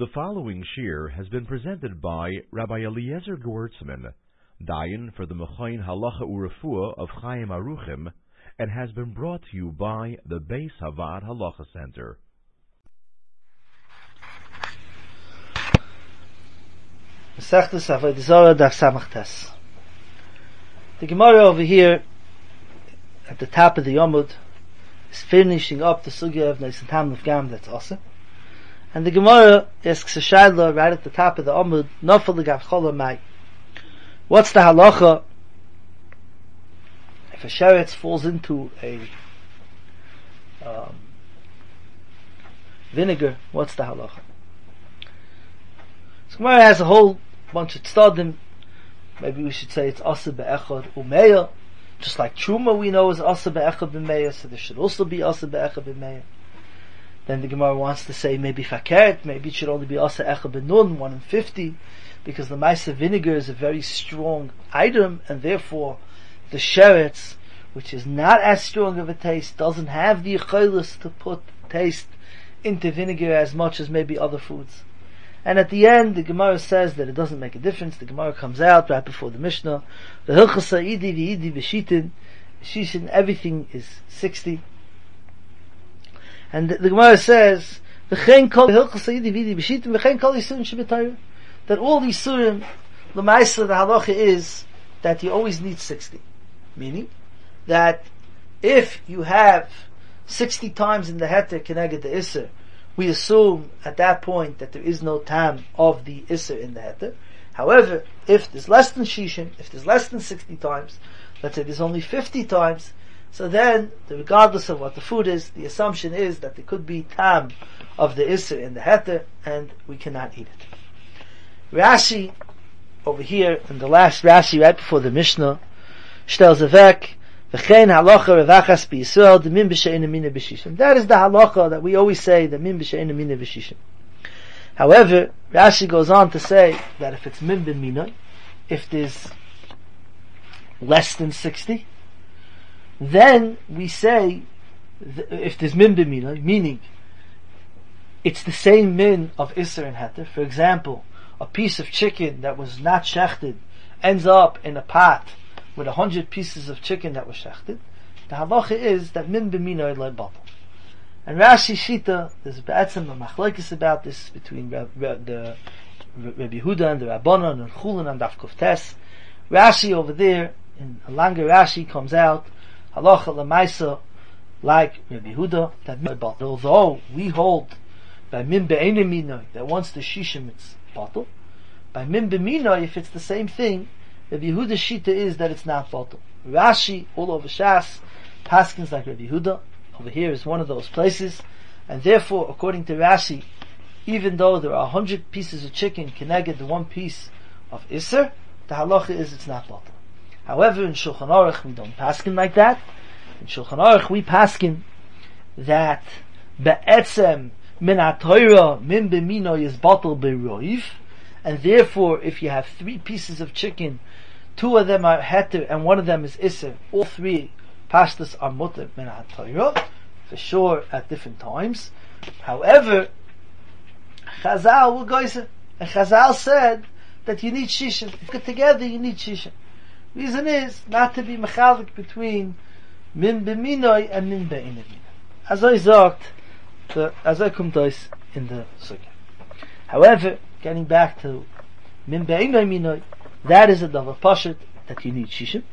The following shir has been presented by Rabbi Eliezer Gewurtzman, Dayan for the Mechayin Halacha Urefuah of Chaim Aruchim, and has been brought to you by the Beis Havad Halacha Center. The Gemara over here at the top of the Yomud is finishing up the sugya of Neis Tam Nefgam, that's awesome. And the Gemara asks a shaila right at the top of the Amud, Nofel Legav Chola Mai. What's the halacha if a sheretz falls into a vinegar? What's the halacha? So Gemara has a whole bunch of tzadim. Maybe we should say it's asa be'echad umeya. Just like truma we know is asa be'echad b'meya, so there should also be asa be'echad b'meya. Then the Gemara wants to say maybe fakert, maybe it should only be asa echad b'nun, 1 in 50, because the maisa vinegar is a very strong item, and therefore the sheretz, which is not as strong of a taste, doesn't have the yichaylos to put taste into vinegar as much as maybe other foods. And at the end, the Gemara says that it doesn't make a difference. The Gemara comes out right before the Mishnah. The hilchas ha'idi v'idi b'shitin, shishin, everything is 60. And the Gemara says, that all these surim, the ma'aseh, the halacha is that you always need 60. Meaning, that if you have 60 times in the heter keneged the iser, we assume at that point that there is no tam of the iser in the heter. However, if there's less than shishin, if there's less than 60 times, let's say there's only 50 times, so then, regardless of what the food is, the assumption is that there could be tam of the iser in the heter, and we cannot eat it. Rashi, over here, in the last Rashi, right before the Mishnah, shtel zavek, v'chein halacha revachas b'Yisrael, the min b'she'ena mina b'shishim. That is the halacha that we always say, the min b'she'ena mina b'shishim. However, Rashi goes on to say that if it's min b'mina, if there's less than 60, then we say, if there's min b'mina, meaning it's the same min of Isser and Heter. For example, a piece of chicken that was not shechted ends up in a pot with 100 pieces of chicken that was shechted. The halacha is that min b'mina ilay batal. And Rashi Shita, there's a machlokes about this between the Rabbi Yehuda and the Rabbanan and Chulin and Daf Kuf Tes. Rashi over there, in a longer Rashi, comes out halacha lemaisa like Rabbi Yehuda that although we hold by min be'ena mina that once the shishim it's batal, by min be'mina if it's the same thing, Rabbi Yehuda's shita is that it's not batal. Rashi all over Shas paskins like Rabbi Yehuda. Over here is one of those places, and therefore according to Rashi, even though there are 100 pieces of chicken connected to one piece of Isser, the halacha is it's not batal. However, in Shulchan Aruch we don't paskin like that. In Shulchan Aruch we paskin that be'etzem min ha'torah min b'mino is batal b'roiv, and therefore if you have 3 pieces of chicken, 2 of them are heter and 1 of them is iser, all 3 pastas are mutter min ha'torah, for sure at different times. However, Chazal will go and Chazal said that you need shishin. If you put together you need shishin. Reason is not to be mechalik between min b'minoi and min be'ina mina. As I sagt, as I come to in the sugya. However, getting back to min be'ina minoi, that is a davar pashut that you need shishim.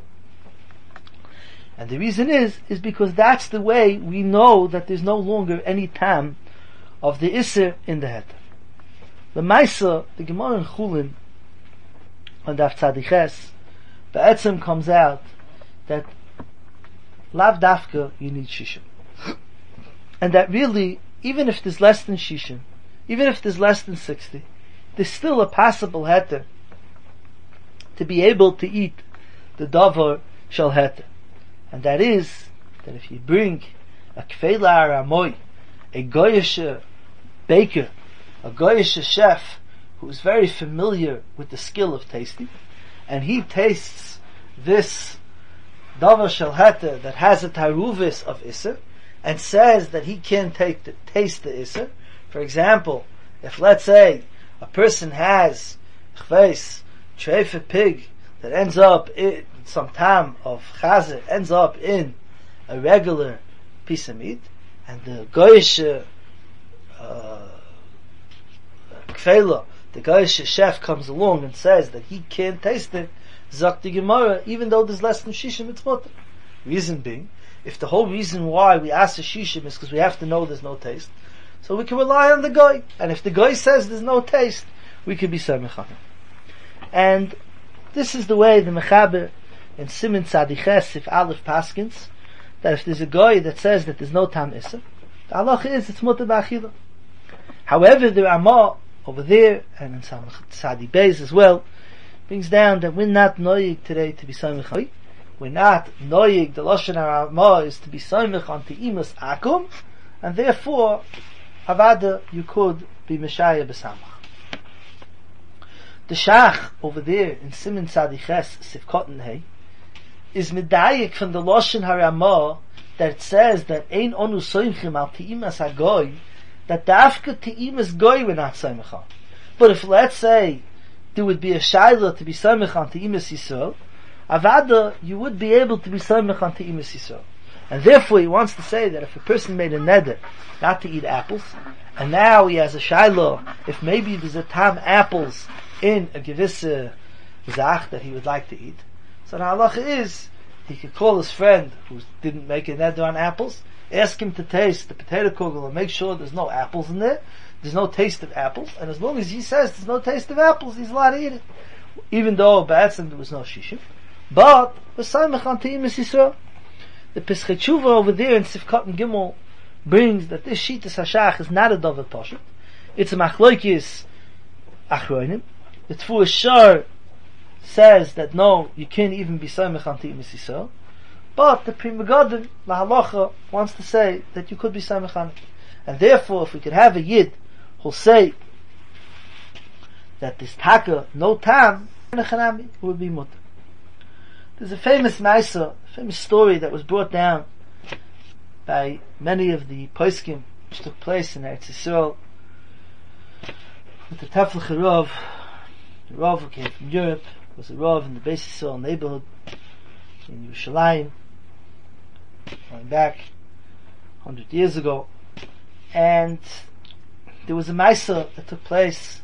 And the reason is because that's the way we know that there's no longer any tam of the iser in the heter. The Maisa, the Gemara in Chulin, on Daf Tzadiches, the Etzem comes out that lav dafka you need shishim, and that really even if there's less than shishim, even if there's less than 60, there's still a possible heter to be able to eat the davar shel heter, and that is that if you bring a kfeila aramoy, a goyish baker, a goyish chef who is very familiar with the skill of tasting, and he tastes this davar shel heter that has a taruvis of iser, and says that he can't taste the iser. For example, If, let's say, a person has treif pig that ends up in some tam of chazer, ends up in a regular piece of meat, and the goyish kfela, the goyish chef comes along and says that he can't taste it, zok the Gemara, even though there's less than shishim, it's mutter. Reason being, if the whole reason why we ask the shishim is because we have to know there's no taste, so we can rely on the guy. And if the guy says there's no taste, we can be samech on him. And this is the way the Mechaber in Siman Tzadiches if Aleph Paskins, that if there's a guy that says that there's no tam issa, the halacha is it's mutter b'achila. However, the Ramah over there, and in some Tzadi Beis as well, brings down that we're not noyig today to be samech on. We're not noyig, the Lashon Ramah is to be samech on Te'imas Akum, and therefore, Avada, you could be Meshaya B'samach. The Shach over there in Siman Tzadiches Sivkot Hey is medayik from the Lashon HaRamah that it says that Ein Onu Soimchim Al Te'imas HaGoy, that Dafka Te'imas Goy we're not Soimach on. But if, let's say, there would be a Shaila to be Soimach on Te'imas Yisrael, Avada, you would be able to be Soimach on Te'imas Yisrael. And therefore he wants to say that if a person made a neder not to eat apples, and now he has a Shaila, if maybe there's a tam apples in a gewisse zach that he would like to eat, so the halacha is he could call his friend who didn't make a neder on apples, ask him to taste the potato kugel and make sure there's no apples in there, there's no taste of apples, and as long as he says there's no taste of apples, he's allowed to eat it, even though ba'atzim there was no shishim. But v'saymech on te'imas Yisrael. The Pesach Tshuva over there in Sivkot and Gimel brings that this Shitas Hashach is not a Dovet Poshet. It's a Machloikis Achronim. The Tfuah Shar says that no, you can't even be Samech on Te'imas Yisrael. But the Pri Megadim, La Halacha, wants to say that you could be Samech on it. And therefore, if we could have a Yid who'll say that this Taka, no Tam, would be Mutter. There's a famous Maisa, famous story that was brought down by many of the Poskim which took place in Eretz Yisrael with the Teflach Rav. The Rav who came from Europe was a Rav in the Beis Yisrael neighborhood in Yerushalayim, going back 100 years ago, and there was a Maisa that took place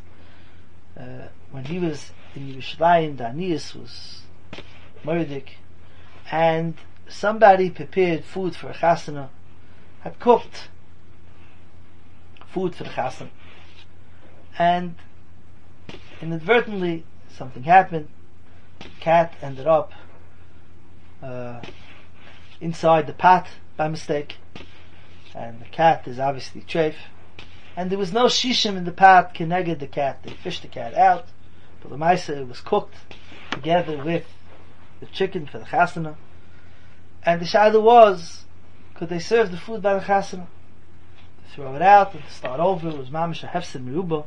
when he was in Yerushalayim. The Anias was Murdik, and somebody prepared food for a chasana, had cooked food for the chasana, and inadvertently something happened. The cat ended up inside the pot by mistake, and the cat is obviously treif, and there was no shishim in the pot keneged the cat. They fished the cat out, but the Maisa was cooked together with the chicken for the chasana, and the shaila was, could they serve the food by the chasana? To throw it out and to start over, it was mamish a hefsed meruba.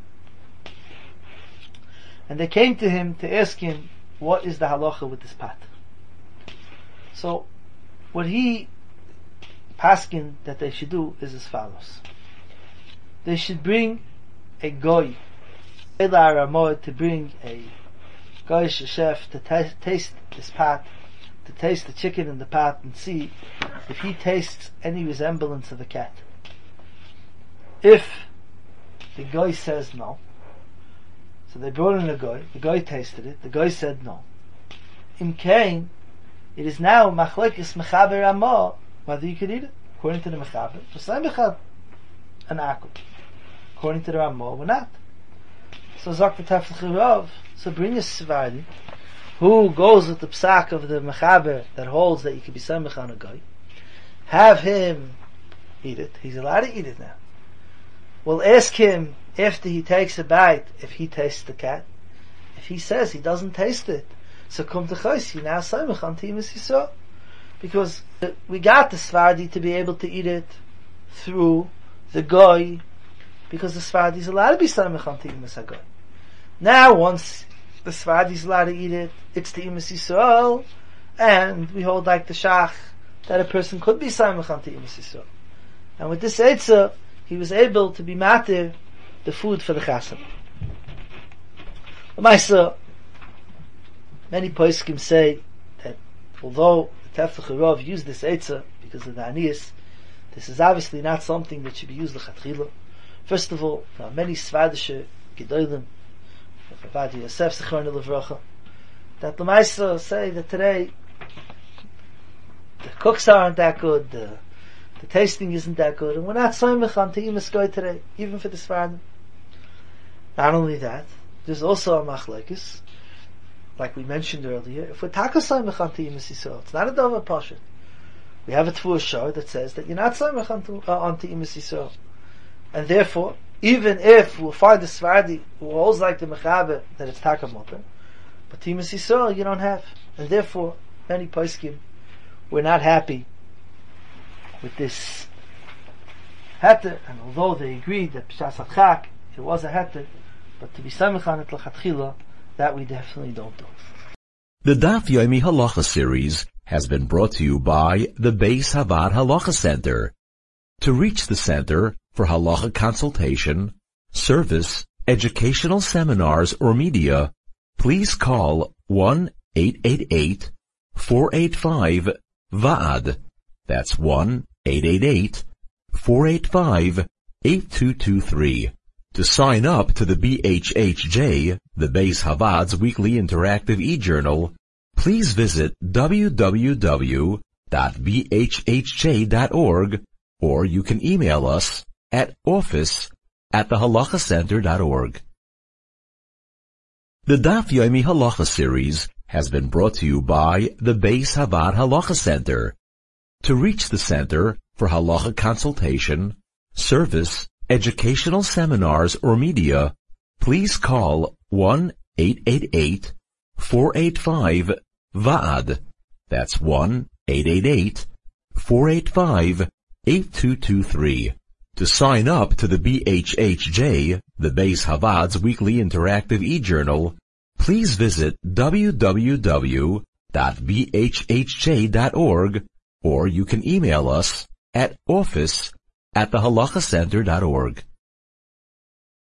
And they came to him to ask him, what is the halacha with this pot? So, what he paskin that they should do is as follows. They should bring a goy, to bring a goyish chef to taste this pot, to taste the chicken in the pot and see if he tastes any resemblance of a cat. If the guy says no, so they brought in the guy tasted it, the guy said no. In Cain, it is now machlekes mechaber Ramah whether you could eat it. According to the mechaber, an akul. According to the Ramah, we're not. So Zok the Teflach Rav, so bring a Svardi who goes with the psak of the mechaber that holds that you can be samech on a guy. Have him eat it. He's allowed to eat it now. We'll ask him after he takes a bite if he tastes the cat. If he says he doesn't taste it, so come to Chaysi now samech on Te'imas Yisrael, because we got the Svardi to be able to eat it through the guy, because the Svardi is allowed to be samech on Te'imas HaGoy. Now once the Svardi is allowed to eat it, it's Te'imas Yisrael, and we hold like the Shach that a person could be samech on Te'imas Yisrael. And with this Eitzah, he was able to be matir the food for the chassan. L'maisa, many poskim say that although the Tefach Rav used this Eitzah because of the Aniyas, this is obviously not something that should be used l'chatchila. First of all, there are many Svadische Gedolim, Rabbi Yosef Zichron Levracha, that l'maisa say that today the cooks aren't that good, the tasting isn't that good, and we're not soymech on Te'imas Goy today, even for the Sfardim. Not only that, there's also a machlekes, like we mentioned earlier. If we're taka soymech on Te'imas Yisrael, it's not a dover pasha. We have a Tfuah Shor that says that you're not soymech on Te'imas Yisrael, and therefore, even if we'll find a Sfardi who holds like the Mechaber that it's taka moter, but Te'imas Yisrael you don't have, and therefore many poskim were not happy with this heter, and although they agreed that Pshas HaChak, it was a heter, but to be samech on it l'chatchila, that we definitely don't do. The Daf Yomi Halacha series has been brought to you by the Beis Havad Halacha Center. To reach the center for halacha consultation, service, educational seminars, or media, please call 1-888-485-VAAD. That's 1-888-485-8223. To sign up to the BHHJ, the Beis Havad's weekly interactive e-journal, please visit www.bhhj.org, or you can email us at office@thehalachacenter.org. The Daf Yomi Halacha series has been brought to you by the Beis Havad Halacha Center. To reach the center for halacha consultation, service, educational seminars, or media, please call 1-888-485-VAAD. That's 1-888-485-8223. To sign up to the BHHJ, the Beis Havad's weekly interactive e-journal, please visit www.bhhj.org, or you can email us at office@thehalachacenter.org.